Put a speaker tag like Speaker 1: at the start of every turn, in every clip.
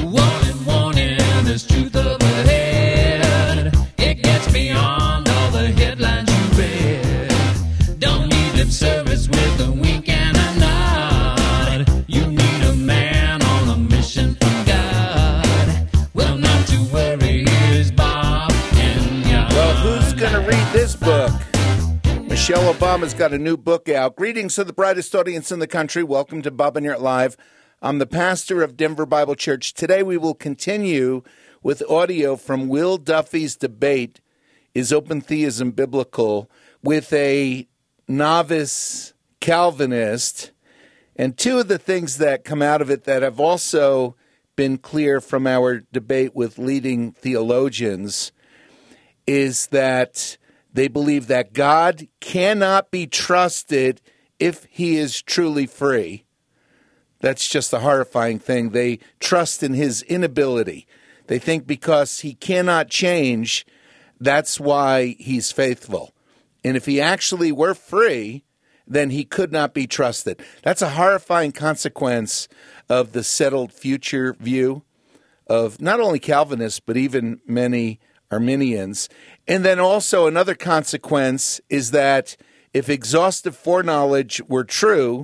Speaker 1: Warning, warning, there's truth up ahead. It gets beyond all the headlines you read. Don't need lip service with a wink and a nod. You need a man on a mission from God. Well, not to worry, here's Bob and Jan.
Speaker 2: Well, who's going to read this book? Michelle Obama's got a new book out. Greetings to the brightest audience in the country. Welcome to Bob and Yurt Live. I'm the pastor of Denver Bible Church. Today we will continue with audio from Will Duffy's debate, Is Open Theism Biblical?, with a novice Calvinist. And two of the things that come out of it that have also been clear from our debate with leading theologians is that they believe that God cannot be trusted if he is truly free. That's just a horrifying thing. They trust in his inability. They think because he cannot change, that's why he's faithful. And if he actually were free, then he could not be trusted. That's a horrifying consequence of the settled future view of not only Calvinists, but even many Arminians. And then also another consequence is that if exhaustive foreknowledge were true,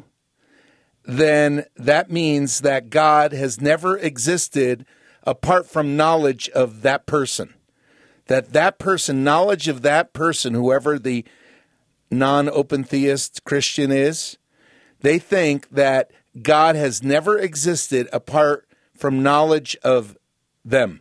Speaker 2: then that means that God has never existed apart from knowledge of that person. That person, knowledge of that person, whoever the non-open theist Christian is, they think that God has never existed apart from knowledge of them.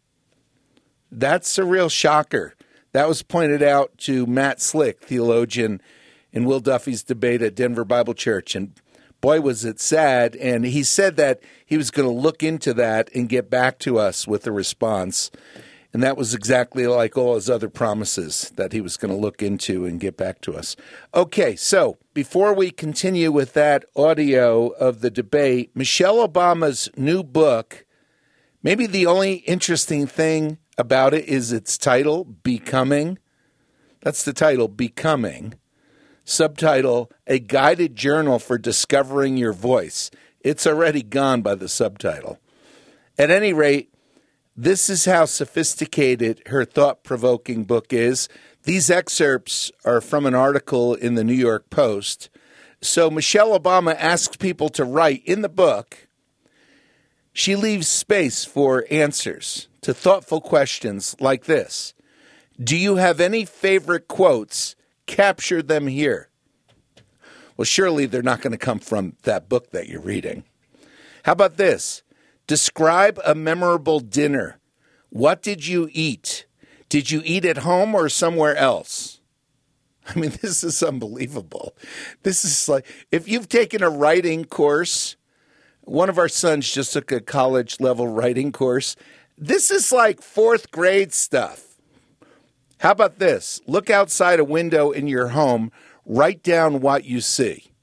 Speaker 2: That's a real shocker. That was pointed out to Matt Slick, theologian, in Will Duffy's debate at Denver Bible Church. And boy, was it sad. And he said that he was going to look into that and get back to us with a response. And that was exactly like all his other promises that he was going to look into and get back to us. Okay, so before we continue with that audio of the debate, Michelle Obama's new book, maybe the only interesting thing about it is its title, Becoming. That's the title, Becoming. Subtitle, A Guided Journal for Discovering Your Voice. It's already gone by the subtitle. At any rate, this is how sophisticated her thought-provoking book is. These excerpts are from an article in the New York Post. So Michelle Obama asks people to write in the book. She leaves space for answers to thoughtful questions like this. Do you have any favorite quotes? Capture them here. Well, surely they're not going to come from that book that you're reading. How about this? Describe a memorable dinner. What did you eat? Did you eat at home or somewhere else? I mean, this is unbelievable. This is like, if you've taken a writing course, one of our sons just took a college-level writing course. This is like fourth grade stuff. How about this? Look outside a window in your home. Write down what you see.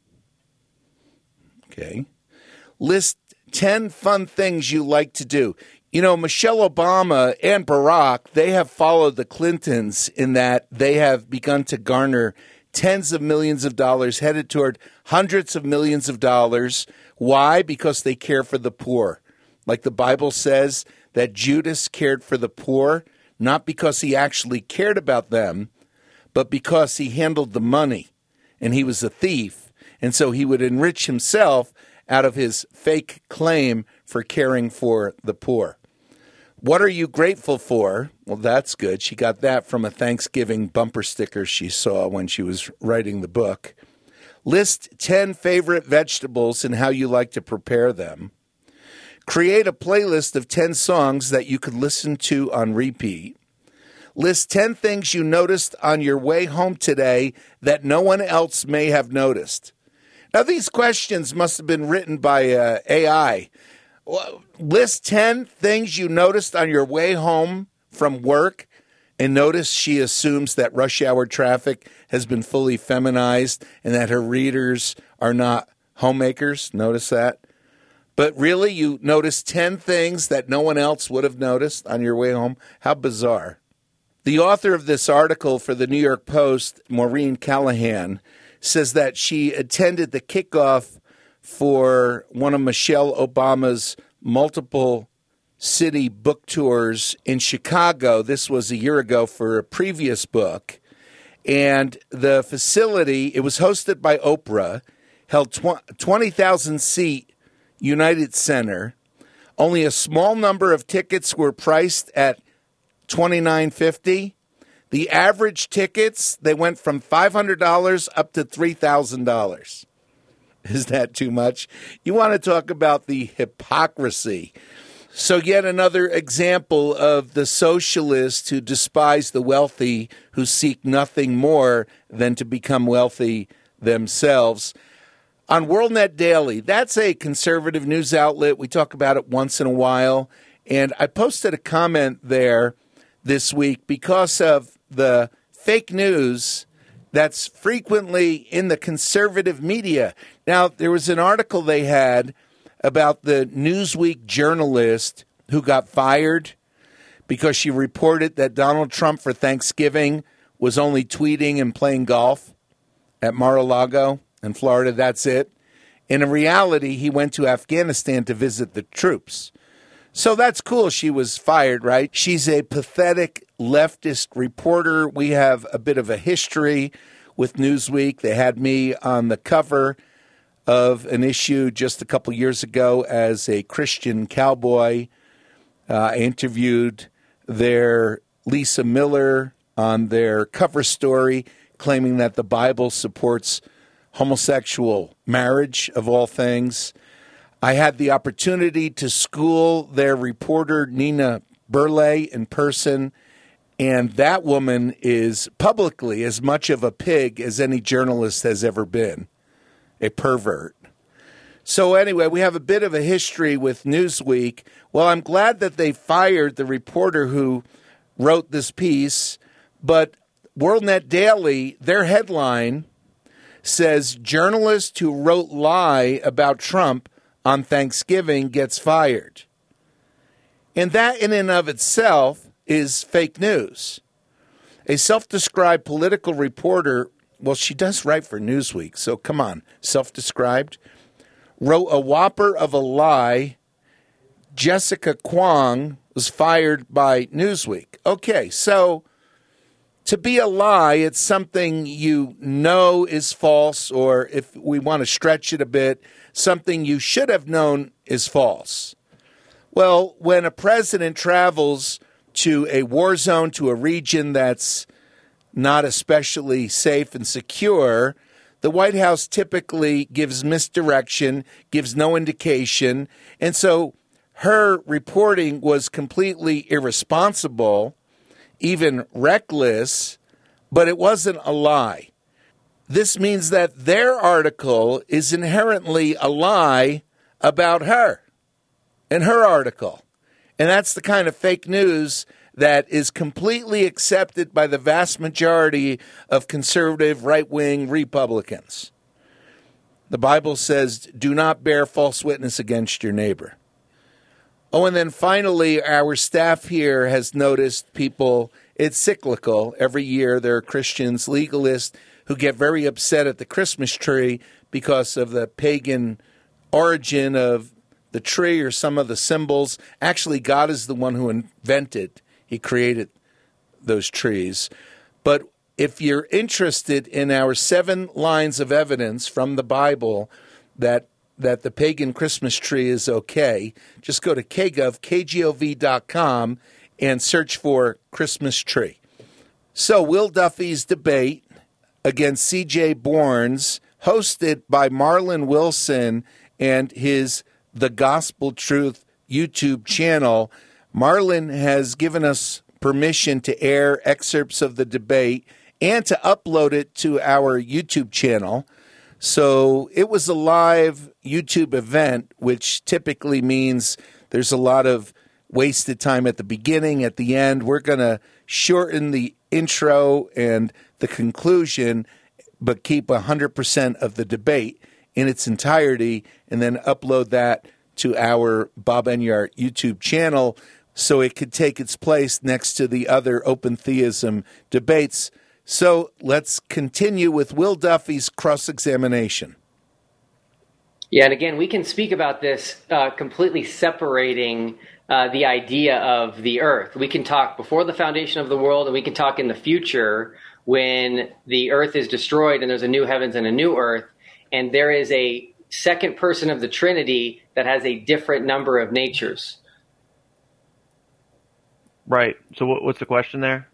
Speaker 2: Okay. List 10 fun things you like to do. You know, Michelle Obama and Barack, they have followed the Clintons in that they have begun to garner tens of millions of dollars, headed toward hundreds of millions of dollars. Why? Because they care for the poor. Like the Bible says that Judas cared for the poor, not because he actually cared about them, but because he handled the money and he was a thief. And so he would enrich himself out of his fake claim for caring for the poor. What are you grateful for? Well, that's good. She got that from a Thanksgiving bumper sticker she saw when she was writing the book. List 10 favorite vegetables and how you like to prepare them. Create a playlist of 10 songs that you could listen to on repeat. List 10 things you noticed on your way home today that no one else may have noticed. Now, these questions must have been written by AI. List 10 things you noticed on your way home from work, and notice she assumes that rush hour traffic has been fully feminized and that her readers are not homemakers. Notice that. But really, you noticed 10 things that no one else would have noticed on your way home? How bizarre. The author of this article for the New York Post, Maureen Callahan, says that she attended the kickoff for one of Michelle Obama's multiple City book tours in Chicago. This was a year ago for a previous book. And the facility, it was hosted by Oprah, held 20,000 seat United Center. Only a small number of tickets were priced at $29.50. The average tickets, they went from $500 up to $3,000. Is that too much? You want to talk about the hypocrisy. So yet another example of the socialists who despise the wealthy, who seek nothing more than to become wealthy themselves. On WorldNet Daily, that's a conservative news outlet. We talk about it once in a while. And I posted a comment there this week because of the fake news that's frequently in the conservative media. Now, there was an article they had about the Newsweek journalist who got fired because she reported that Donald Trump for Thanksgiving was only tweeting and playing golf at Mar-a-Lago in Florida. That's it. In reality, he went to Afghanistan to visit the troops. So that's cool. She was fired, right? She's a pathetic leftist reporter. We have a bit of a history with Newsweek. They had me on the cover of an issue just a couple years ago as a Christian cowboy. I interviewed their Lisa Miller on their cover story, claiming that the Bible supports homosexual marriage, of all things. I had the opportunity to school their reporter, Nina Burleigh, in person, and that woman is publicly as much of a pig as any journalist has ever been, a pervert. So anyway, we have a bit of a history with Newsweek. Well, I'm glad that they fired the reporter who wrote this piece, but WorldNet Daily, their headline says, journalist who wrote lie about Trump on Thanksgiving gets fired. And that in and of itself is fake news. A self-described political reporter, well, she does write for Newsweek, so come on, self-described, wrote a whopper of a lie. Jessica Kwong was fired by Newsweek. Okay, so to be a lie, it's something you know is false, or if we want to stretch it a bit, something you should have known is false. Well, when a president travels to a war zone, to a region that's not especially safe and secure, the White House typically gives misdirection, gives no indication, and so her reporting was completely irresponsible, even reckless, but it wasn't a lie. This means that their article is inherently a lie about her and her article. And that's the kind of fake news that is completely accepted by the vast majority of conservative right-wing Republicans. The Bible says, do not bear false witness against your neighbor. Oh, and then finally, our staff here has noticed people, it's cyclical. Every year there are Christians, legalists, who get very upset at the Christmas tree because of the pagan origin of the tree or some of the symbols. Actually, God is the one who invented, he created those trees. But if you're interested in our 7 lines of evidence from the Bible that the pagan Christmas tree is okay, just go to kgov.com, and search for Christmas tree. So Will Duffy's debate against C.J. Bournes, hosted by Marlon Wilson and his The Gospel Truth YouTube channel. Marlon has given us permission to air excerpts of the debate and to upload it to our YouTube channel. So it was a live YouTube event, which typically means there's a lot of wasted time at the beginning, at the end. We're going to shorten the intro and the conclusion, but keep 100% of the debate in its entirety, and then upload that to our Bob Enyart YouTube channel so it could take its place next to the other open theism debates. So let's continue with Will Duffy's cross-examination.
Speaker 3: Yeah, and again, we can speak about this completely separating the idea of the earth. We can talk before the foundation of the world, and we can talk in the future when the earth is destroyed and there's a new heavens and a new earth, and there is a second person of the Trinity that has a different number of natures.
Speaker 4: Right. So what's the question there?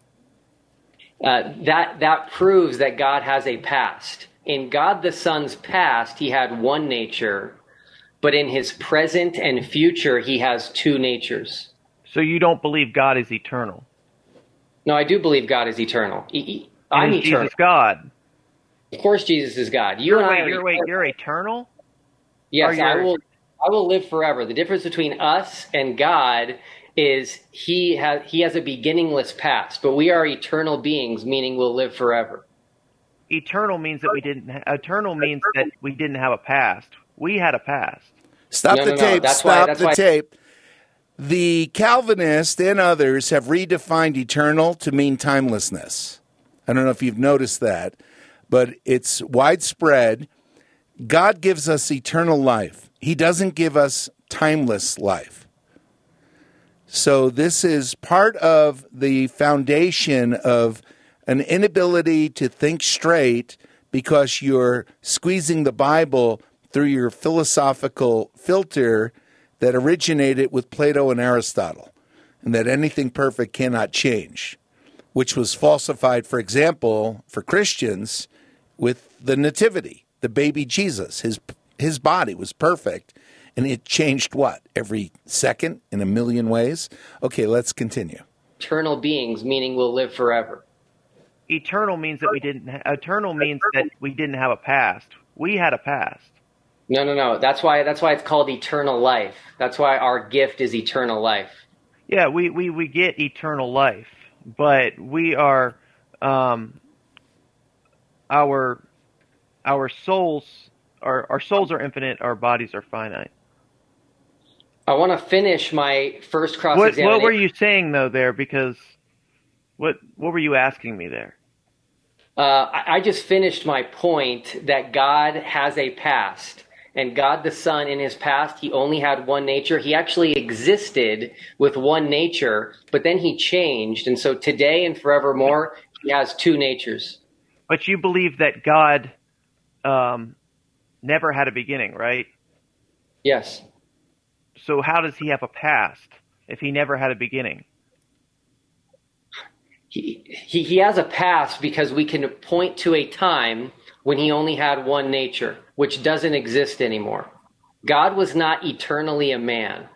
Speaker 3: That proves that God has a past. In God the Son's past, he had one nature, but in his present and future, he has two natures.
Speaker 4: So you don't believe God is eternal?
Speaker 3: No, I do believe God is eternal. I'm
Speaker 4: is
Speaker 3: eternal.
Speaker 4: Jesus God?
Speaker 3: Of course, Jesus is God. You're
Speaker 4: eternal?
Speaker 3: Yes, I will live forever. The difference between us and God is he has a beginningless past, but we are eternal beings, meaning we'll live forever.
Speaker 4: Eternal means that we didn't have a past. We had a past.
Speaker 2: Stop the tape. Stop the tape. The Calvinists and others have redefined eternal to mean timelessness. I don't know if you've noticed that, but it's widespread. God gives us eternal life. He doesn't give us timeless life. So this is part of the foundation of an inability to think straight because you're squeezing the Bible through your philosophical filter that originated with Plato and Aristotle, and that anything perfect cannot change, which was falsified, for example, for Christians with the Nativity, the baby Jesus. His body was perfect, and it changed what? Every second in a million ways? Okay, let's continue.
Speaker 3: Eternal beings, meaning we'll live forever.
Speaker 4: Eternal means that we didn't have a past. We had a past.
Speaker 3: No. That's why it's called eternal life. That's why our gift is eternal life.
Speaker 4: Yeah, we get eternal life, but we are our souls are infinite, our bodies are finite.
Speaker 3: I want to finish my first cross-examination.
Speaker 4: What were you saying though there? Because what were you asking me there?
Speaker 3: I just finished my point that God has a past. And God the Son, in his past, he only had one nature. He actually existed with one nature, but then he changed. And so today and forevermore, he has two natures.
Speaker 4: But you believe that God never had a beginning, right?
Speaker 3: Yes.
Speaker 4: So how does he have a past if he never had a beginning?
Speaker 3: He has a past because we can point to a time when he only had one nature, which doesn't exist anymore. God was not eternally a man.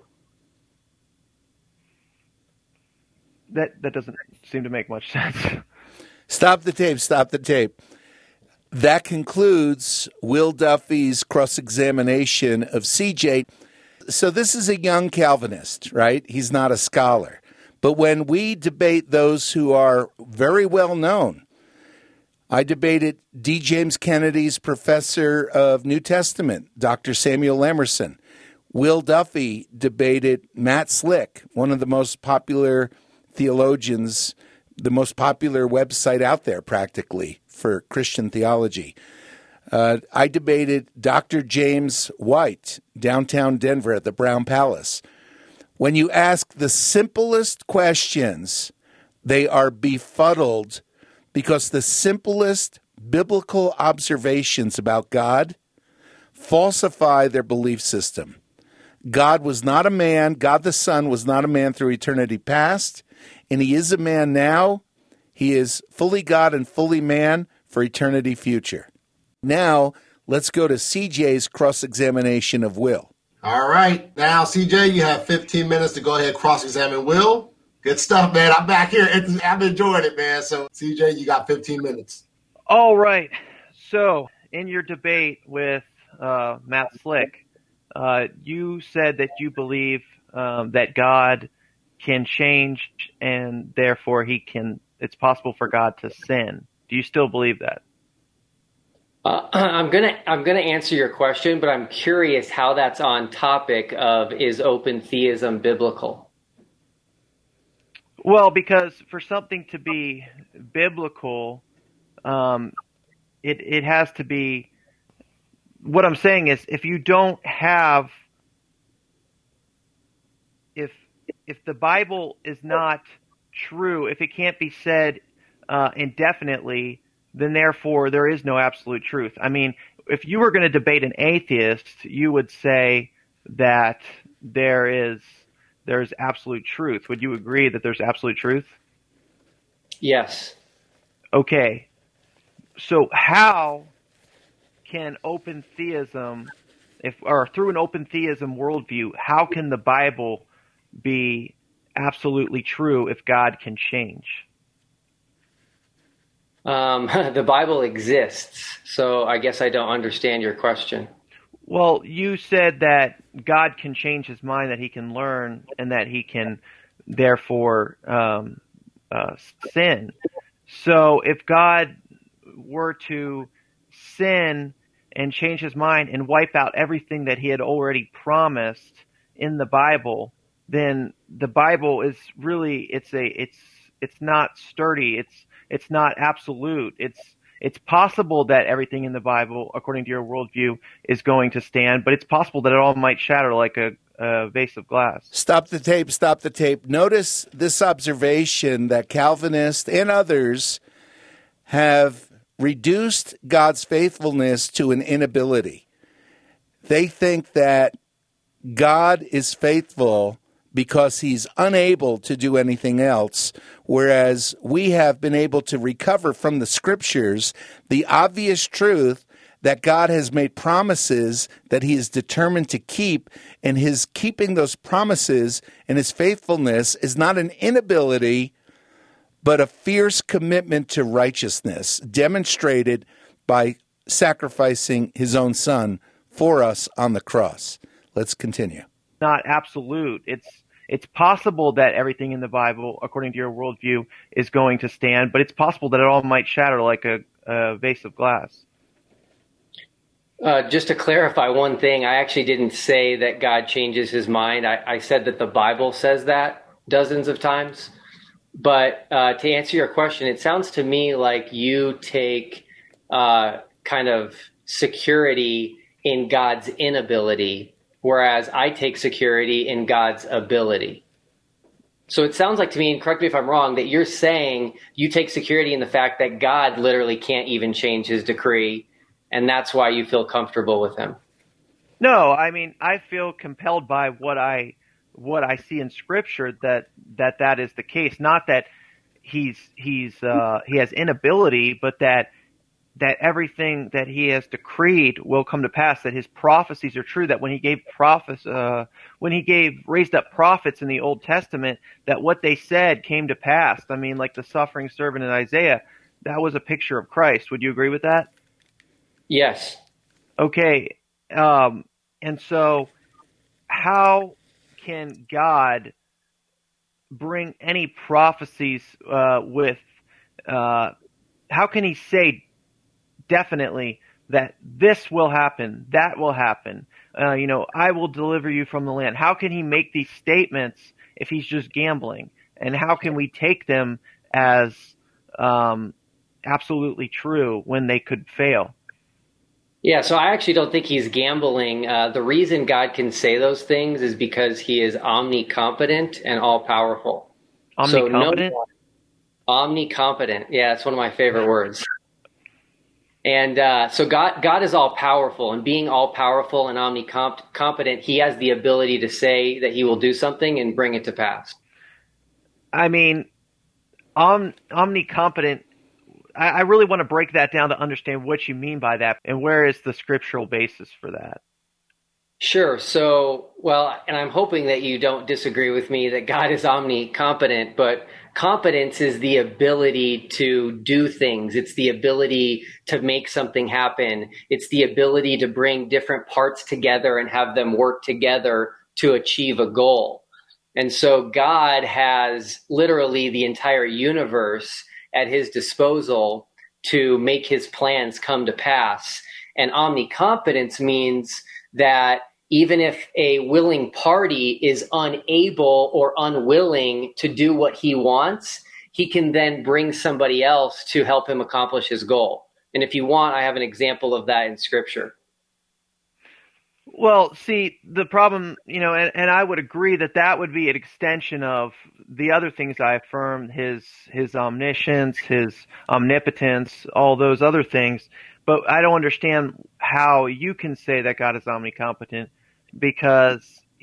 Speaker 4: That doesn't seem to make much sense.
Speaker 2: Stop the tape. That concludes Will Duffy's cross-examination of CJ. So this is a young Calvinist, right? He's not a scholar. But when we debate those who are very well known, I debated D. James Kennedy's professor of New Testament, Dr. Samuel Emerson. Will Duffy debated Matt Slick, one of the most popular theologians, the most popular website out there practically for Christian theology. I debated Dr. James White, downtown Denver at the Brown Palace. When you ask the simplest questions, they are befuddled because the simplest biblical observations about God falsify their belief system. God was not a man. God the Son was not a man through eternity past, and he is a man now. He is fully God and fully man for eternity future. Now, let's go to CJ's cross-examination of Will.
Speaker 5: All right. Now, CJ, you have 15 minutes to go ahead and cross-examine Will. Good stuff, man. I'm back here. I'm enjoying it, man. So, CJ, you got 15 minutes.
Speaker 4: All right. So, in your debate with Matt Slick, you said that you believe that God can change and therefore it's possible for God to sin. Do you still believe that?
Speaker 3: I'm gonna answer your question, but I'm curious how that's on topic of is open theism biblical?
Speaker 4: Well, because for something to be biblical, it has to be. What I'm saying is, if if the Bible is not true, if it can't be said indefinitely, then therefore there is no absolute truth. I mean, if you were going to debate an atheist, you would say that there's absolute truth. Would you agree that there's absolute truth?
Speaker 3: Yes.
Speaker 4: Okay. So how can open theism, through an open theism worldview, how can the Bible be absolutely true if God can change?
Speaker 3: The Bible exists, so I guess I don't understand your question.
Speaker 4: Well, you said that God can change his mind, that he can learn, and that he can therefore sin. So if God were to sin and change his mind and wipe out everything that he had already promised in the Bible, then the Bible is really it's not sturdy. It's not absolute. It's possible that everything in the Bible, according to your worldview, is going to stand, but it's possible that it all might shatter like a vase of glass.
Speaker 2: Stop the tape, stop the tape. Notice this observation that Calvinists and others have reduced God's faithfulness to an inability. They think that God is faithful because he's unable to do anything else, whereas we have been able to recover from the Scriptures the obvious truth that God has made promises that he is determined to keep, and his keeping those promises and his faithfulness is not an inability, but a fierce commitment to righteousness, demonstrated by sacrificing his own son for us on the cross. Let's continue.
Speaker 4: Not absolute. It's possible that everything in the Bible, according to your worldview, is going to stand, but it's possible that it all might shatter like a vase of glass.
Speaker 3: Just to clarify one thing, I actually didn't say that God changes his mind. I said that the Bible says that dozens of times. But to answer your question, it sounds to me like you take kind of security in God's inability, whereas I take security in God's ability. So it sounds like to me, and correct me if I'm wrong, that you're saying you take security in the fact that God literally can't even change his decree, and that's why you feel comfortable with him.
Speaker 4: No, I mean, I feel compelled by what I see in Scripture that is the case. Not that he has inability, but that everything that he has decreed will come to pass. That his prophecies are true. That when he raised up prophets in the Old Testament, that what they said came to pass. I mean, like the suffering servant in Isaiah, that was a picture of Christ. Would you agree with that?
Speaker 3: Yes.
Speaker 4: Okay. And so how can God bring any prophecies how can he say definitely that this will happen, that will happen, I will deliver you from the land? How can he make these statements if he's just gambling? And how can we take them as absolutely true when they could fail?
Speaker 3: Yeah, so I actually don't think he's gambling. The reason God can say those things is because he is omnicompetent and all-powerful.
Speaker 4: Omnicompetent?
Speaker 3: Omnicompetent. Yeah, it's one of my favorite words. And so God is all-powerful, and being all-powerful and omnicompetent, he has the ability to say that he will do something and bring it to pass.
Speaker 4: I mean, omnicompetent, I really want to break that down to understand what you mean by that, and where is the scriptural basis for that?
Speaker 3: Sure. So, and I'm hoping that you don't disagree with me that God is omnicompetent, but competence is the ability to do things. It's the ability to make something happen. It's the ability to bring different parts together and have them work together to achieve a goal. And so God has literally the entire universe at his disposal to make his plans come to pass. And omnicompetence means that even if a willing party is unable or unwilling to do what he wants, he can then bring somebody else to help him accomplish his goal. And if you want, I have an example of that in Scripture.
Speaker 4: Well, see, the problem, and I would agree that that would be an extension of the other things I affirmed, his omniscience, his omnipotence, all those other things. But I don't understand how you can say that God is omnicompetent, because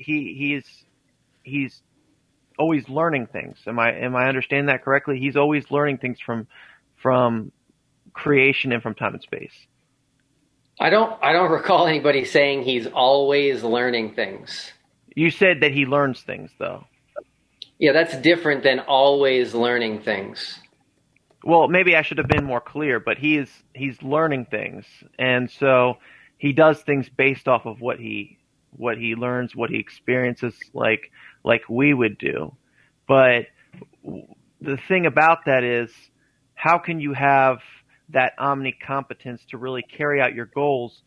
Speaker 4: he's always learning things. Am I understanding that correctly? He's always learning things from creation and from time and space.
Speaker 3: I don't recall anybody saying he's always learning things.
Speaker 4: You said that he learns things, though.
Speaker 3: Yeah, that's different than always learning things.
Speaker 4: Well, maybe I should have been more clear, but he's learning things, and so he does things based off of what he learns, what he experiences, like we would do. But the thing about that is, how can you have that omnicompetence to really carry out your goals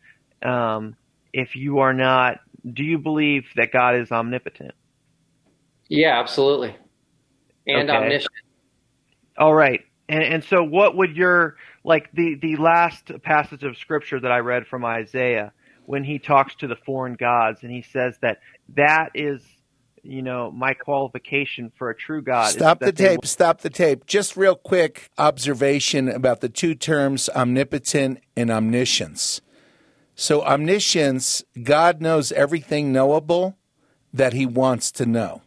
Speaker 4: if you are not? Do you believe that God is omnipotent?
Speaker 3: Yeah, absolutely. And
Speaker 4: Okay.
Speaker 3: omniscient.
Speaker 4: All right. And so what would your, like the last passage of scripture that I read from Isaiah, when he talks to the foreign gods and he says that is, my qualification for a true God.
Speaker 2: Stop the tape. Just real quick observation about the two terms omnipotent and omniscience. So omniscience, God knows everything knowable that he wants to know.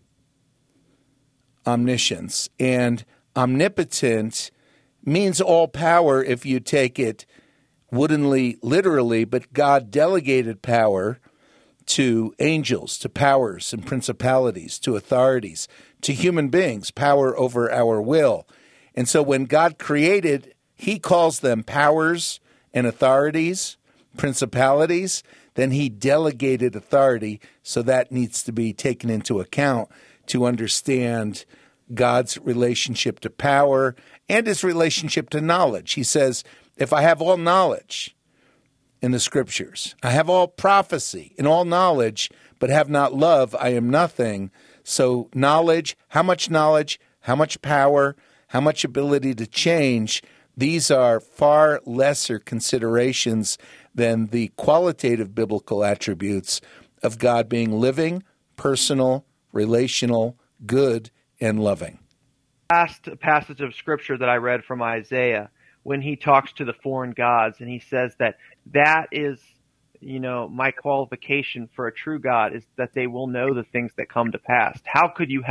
Speaker 2: Omniscience. And omnipotent means all power if you take it woodenly, literally, but God delegated power to angels, to powers and principalities, to authorities, to human beings, power over our will. And so when God created, he calls them powers and authorities, principalities, then he delegated authority, so that needs to be taken into account to understand God's relationship to power and his relationship to knowledge. He says, if I have all knowledge in the scriptures, I have all prophecy and all knowledge, but have not love, I am nothing. So knowledge, how much power, how much ability to change, these are far lesser considerations than the qualitative biblical attributes of God being living, personal, relational, good, and loving.
Speaker 4: Last passage of scripture that I read from Isaiah, when he talks to the foreign gods and he says that is, my qualification for a true God is that they will know the things that come to pass. How could you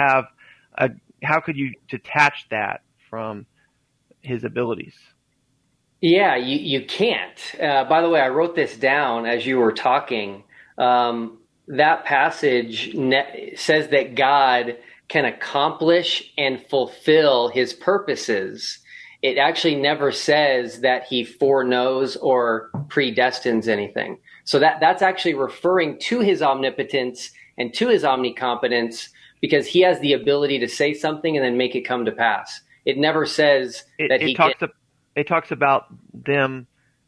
Speaker 4: detach that from his abilities?
Speaker 3: Yeah, you can't. By the way, I wrote this down as you were talking. That passage says that God can accomplish and fulfill his purposes. It actually never says that he foreknows or predestines anything. So that's actually referring to his omnipotence and to his omnicompetence, because he has the ability to say something and then make it come to pass. It never says that he can.
Speaker 4: It talks about them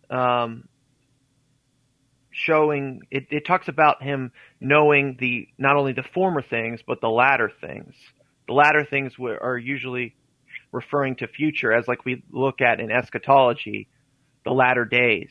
Speaker 4: showing. It talks about him knowing not only the former things but the latter things. The latter things are usually referring to future, as like we look at in eschatology, the latter days.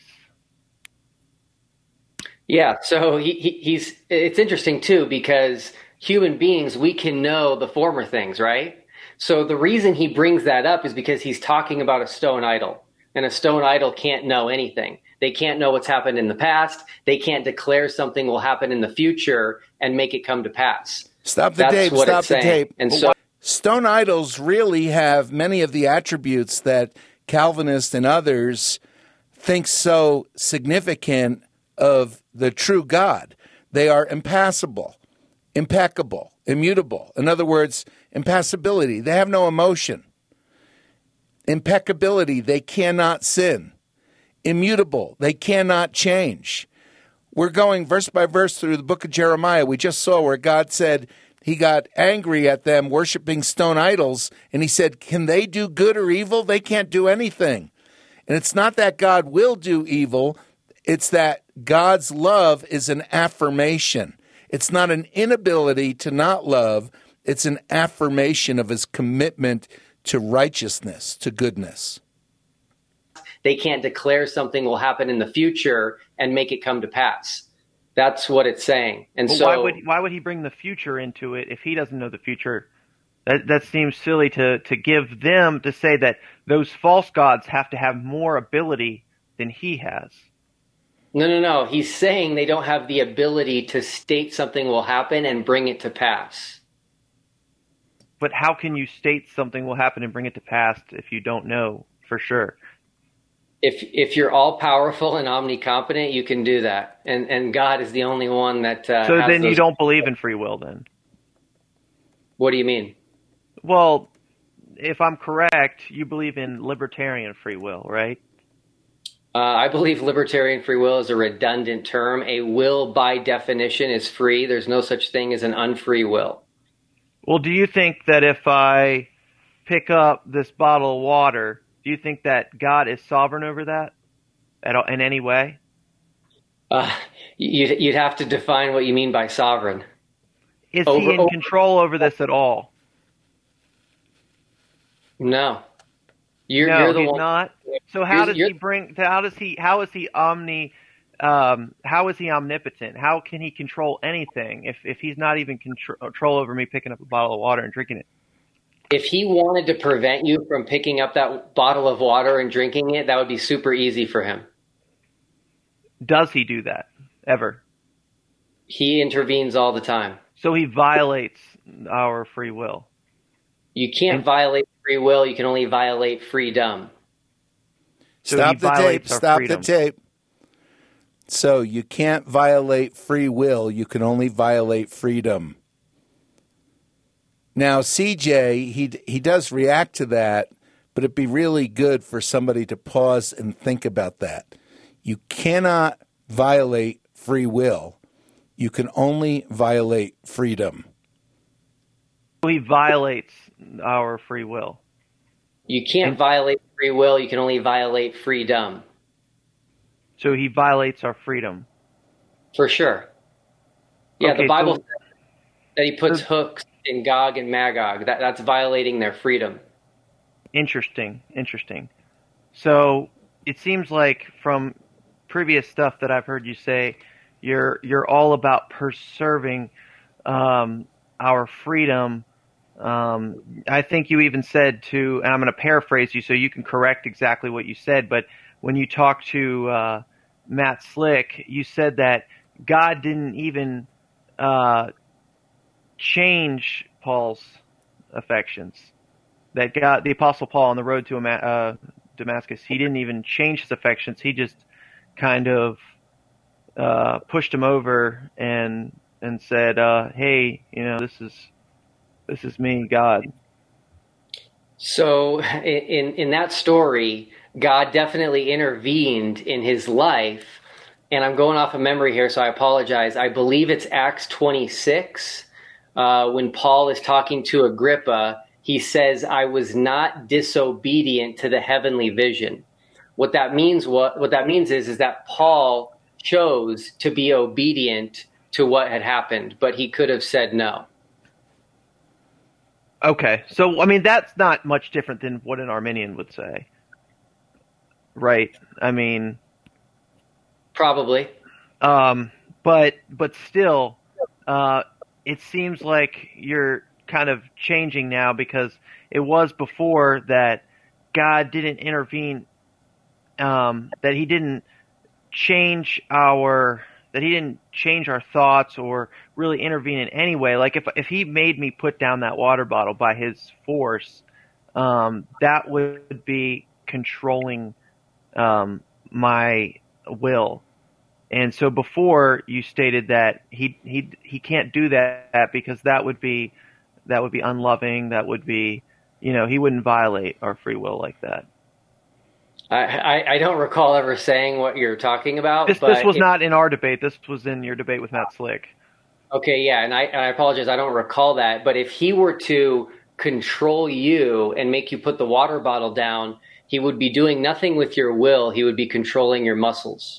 Speaker 3: Yeah, so he's. It's interesting too, because human beings, we can know the former things, right? So the reason he brings that up is because he's talking about a stone idol, and a stone idol can't know anything. They can't know what's happened in the past. They can't declare something will happen in the future and make it come to pass.
Speaker 2: Stop the tape.
Speaker 3: And so
Speaker 2: stone idols really have many of the attributes that Calvinists and others think so significant of the true God. They are impassible, impeccable, immutable. In other words, impassibility. They have no emotion. Impeccability. They cannot sin. Immutable. They cannot change. We're going verse by verse through the book of Jeremiah. We just saw where God said he got angry at them worshiping stone idols, and he said, can they do good or evil? They can't do anything. And it's not that God will do evil. It's that God's love is an affirmation. It's not an inability to not love. It's an affirmation of his commitment to righteousness, to goodness.
Speaker 3: they can't declare something will happen in the future and make it come to pass. That's what it's saying. And
Speaker 4: But
Speaker 3: so
Speaker 4: why would he bring the future into it if he doesn't know the future? That seems silly to give them to say that those false gods have to have more ability than he has.
Speaker 3: no. He's saying they don't have the ability to state something will happen and bring it to pass.
Speaker 4: But how can you state something will happen and bring it to pass if you don't know for sure?
Speaker 3: If you're all powerful and omnicompetent, you can do that. And God is the only one that
Speaker 4: So
Speaker 3: has
Speaker 4: then you
Speaker 3: those.
Speaker 4: don't believe in free will then?
Speaker 3: What do you mean?
Speaker 4: Well, if I'm correct, you believe in libertarian free will, right?
Speaker 3: I believe libertarian free will is a redundant term. A will, by definition, is free. There's no such thing as an unfree will.
Speaker 4: Well, do you think that if I pick up this bottle of water, do you think that God is sovereign over that in any way?
Speaker 3: You'd have to define what you mean by sovereign.
Speaker 4: Is he in control over this at all?
Speaker 3: No.
Speaker 4: No,
Speaker 3: You're the
Speaker 4: he's
Speaker 3: one.
Speaker 4: not. So how does
Speaker 3: You're-
Speaker 4: he bring? How is he omnipotent? How can he control anything if he's not even control over me picking up a bottle of water and drinking it?
Speaker 3: If he wanted to prevent you from picking up that bottle of water and drinking it, that would be super easy for him.
Speaker 4: Does he do that ever?
Speaker 3: He intervenes all the time.
Speaker 4: So he violates our free will.
Speaker 3: You can't violate free will. You can only violate freedom.
Speaker 4: So
Speaker 2: Stop
Speaker 4: he
Speaker 2: the tape.
Speaker 4: violates our
Speaker 2: Stop
Speaker 4: freedom.
Speaker 2: the tape. So you can't violate free will. You can only violate freedom. Now, CJ, he does react to that, but it'd be really good for somebody to pause and think about that. You cannot violate free will. You can only violate freedom.
Speaker 4: He violates our free will.
Speaker 3: You can't violate free will. You can only violate freedom.
Speaker 4: So he violates our freedom.
Speaker 3: For sure. Yeah,
Speaker 4: Okay,
Speaker 3: the Bible
Speaker 4: so-
Speaker 3: says that he puts hooks in Gog and Magog. That's violating their freedom.
Speaker 4: Interesting. So it seems like from previous stuff that I've heard you say, you're all about preserving our freedom. I think you even said and I'm going to paraphrase you so you can correct exactly what you said, but when you talked to Matt Slick, you said that God didn't even change Paul's affections. That God, the Apostle Paul on the road to Damascus, he didn't even change his affections. He just kind of pushed him over and said, "Hey, this is me, God."
Speaker 3: So in that story, God definitely intervened in his life. And I'm going off of memory here, so I apologize. I believe it's Acts 26. When Paul is talking to Agrippa, he says, "I was not disobedient to the heavenly vision." What that means is that Paul chose to be obedient to what had happened, but he could have said no.
Speaker 4: Okay, so I mean that's not much different than what an Arminian would say, right? I mean,
Speaker 3: Probably.
Speaker 4: but still, it seems like you're kind of changing now because it was before that God didn't intervene, that He didn't change our thoughts or really intervene in any way. Like if He made me put down that water bottle by His force, that would be controlling my will. And so before you stated that he can't do that because that would be unloving. That would be, he wouldn't violate our free will like that.
Speaker 3: I don't recall ever saying what you're talking about.
Speaker 4: This was not in our debate. This was in your debate with Matt Slick.
Speaker 3: Okay, yeah, and I apologize. I don't recall that. But if he were to control you and make you put the water bottle down, he would be doing nothing with your will. He would be controlling your muscles.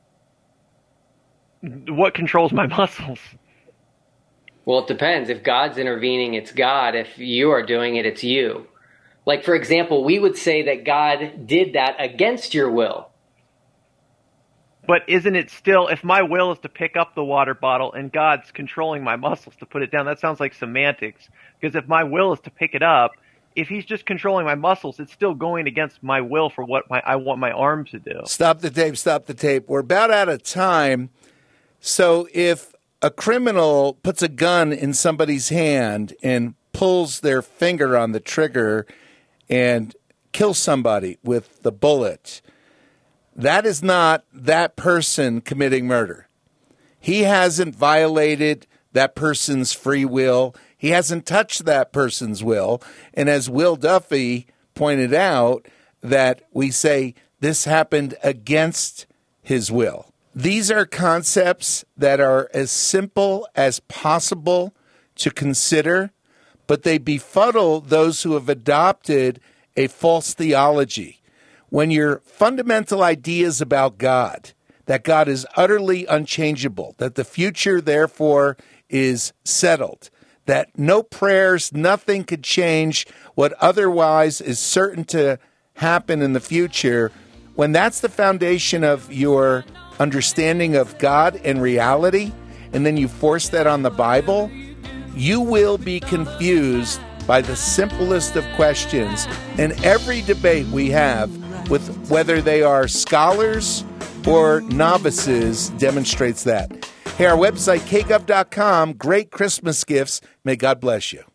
Speaker 4: What controls my muscles?
Speaker 3: Well, it depends. If God's intervening, it's God. If you are doing it, it's you. Like, for example, we would say that God did that against your will.
Speaker 4: But isn't it still, if my will is to pick up the water bottle and God's controlling my muscles to put it down, that sounds like semantics. Because if my will is to pick it up, if he's just controlling my muscles, it's still going against my will for what I want my arm to do.
Speaker 2: Stop the tape. We're about out of time. So if a criminal puts a gun in somebody's hand and pulls their finger on the trigger and kills somebody with the bullet, that is not that person committing murder. He hasn't violated that person's free will. He hasn't touched that person's will. And as Will Duffy pointed out, that we say this happened against his will. These are concepts that are as simple as possible to consider, but they befuddle those who have adopted a false theology. When your fundamental ideas about God, that God is utterly unchangeable, that the future, therefore, is settled, that no prayers, nothing could change what otherwise is certain to happen in the future, when that's the foundation of your understanding of God and reality, and then you force that on the Bible, you will be confused by the simplest of questions. And every debate we have with whether they are scholars or novices demonstrates that. Hey, our website, kgov.com, great Christmas gifts. May God bless you.